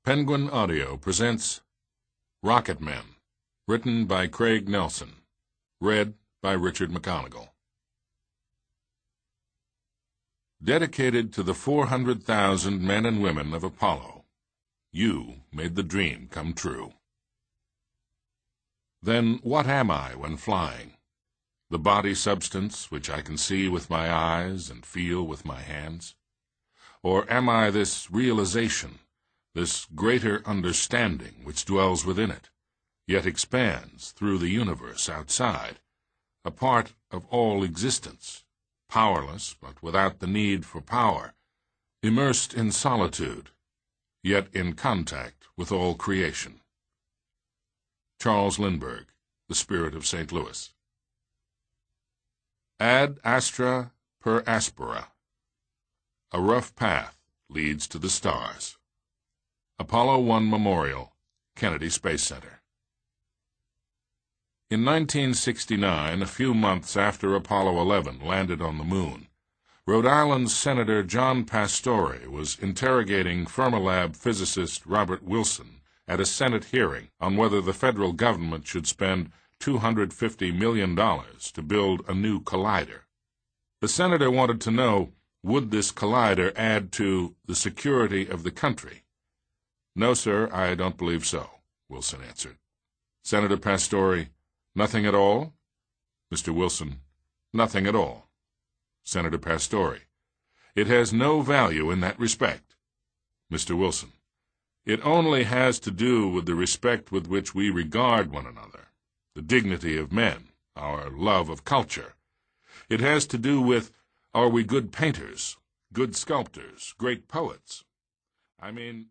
Penguin Audio presents Rocket Men, written by Craig Nelson, read by Richard McConigal. Dedicated to the 400,000 men and women of Apollo, you made the dream come true. Then what am I when flying? The body substance which I can see with my eyes and feel with my hands? Or am I this realization, this greater understanding which dwells within it, yet expands through the universe outside, a part of all existence, powerless but without the need for power, immersed in solitude, yet in contact with all creation? Charles Lindbergh, The Spirit of St. Louis. Ad astra per aspera. A rough path leads to the stars. Apollo 1 Memorial, Kennedy Space Center. In 1969, a few months after Apollo 11 landed on the moon, Rhode Island's Senator John Pastore was interrogating Fermilab physicist Robert Wilson at a Senate hearing on whether the federal government should spend $250 million to build a new collider. The senator wanted to know, would this collider add to the security of the country? "No, sir, I don't believe so," Wilson answered. Senator Pastore, "Nothing at all?" Mr. Wilson, "Nothing at all." Senator Pastore, "It has no value in that respect." Mr. Wilson, "It only has to do with the respect with which we regard one another, the dignity of men, our love of culture. It has to do with, are we good painters, good sculptors, great poets? I mean,